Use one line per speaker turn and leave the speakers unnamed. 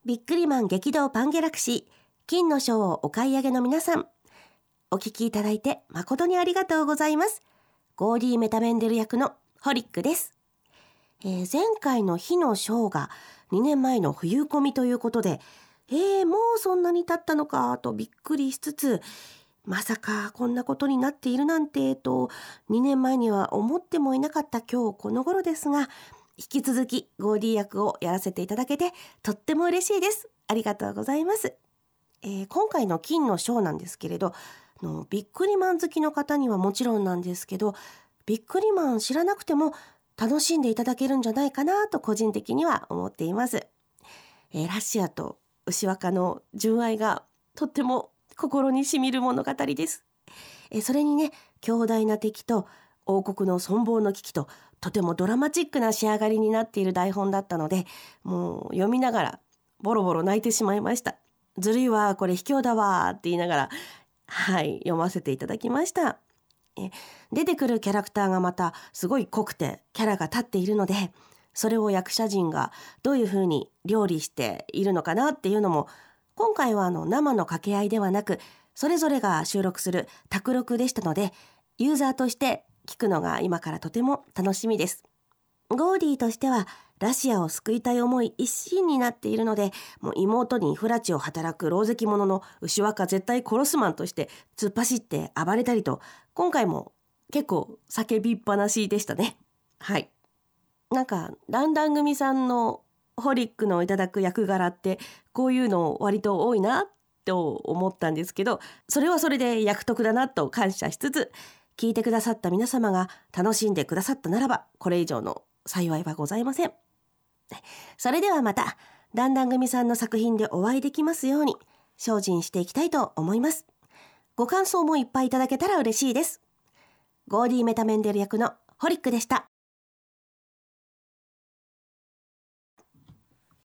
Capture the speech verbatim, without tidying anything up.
ビックリマン激動パンギャラクシー金の賞をお買い上げの皆さん、お聞きいただいて誠にありがとうございます。ゴーディーメタメンデル役のホリックです。えー、前回の火の賞がにねんまえの冬込みということで、えー、もうそんなに経ったのかとびっくりしつつ、まさかこんなことになっているなんてとにねんまえには思ってもいなかった今日この頃ですが、引き続きゴーディー役をやらせていただけてとっても嬉しいです。ありがとうございます。えー、今回の金の賞なんですけれど、のビックリマン好きの方にはもちろんなんですけど、ビックリマン知らなくても楽しんでいただけるんじゃないかなと個人的には思っています。えー、ラシアと牛若の純愛がとっても心にしみる物語です。えー、それにね、強大な敵と王国の存亡の危機ととてもドラマチックな仕上がりになっている台本だったので、もう読みながらボロボロ泣いてしまいました。ずるいわ、これ卑怯だわって言いながら、はい読ませていただきました。え出てくるキャラクターがまたすごい濃くてキャラが立っているので、それを役者陣がどういうふうに料理しているのかなっていうのも、今回はあの生の掛け合いではなく、それぞれが収録する卓録でしたので、ユーザーとして聞くのが今からとても楽しみです。ゴーディーとしてはラシアを救いたい思い一心になっているので、もう妹に不埒を働く狼藉者の牛若絶対殺すマンとして突っ走って暴れたりと、今回も結構叫びっぱなしでしたね。はい。なんかランダン組さんのホリックのいただく役柄ってこういうの割と多いなと思ったんですけど、それはそれで役得だなと感謝しつつ、聞いてくださった皆様が楽しんでくださったならば、これ以上の幸いはございません。それではまただんだん組さんの作品でお会いできますように精進していきたいと思います。ご感想もいっぱいいただけたら嬉しいです。ゴーディーメタメンデル役のホリックでした。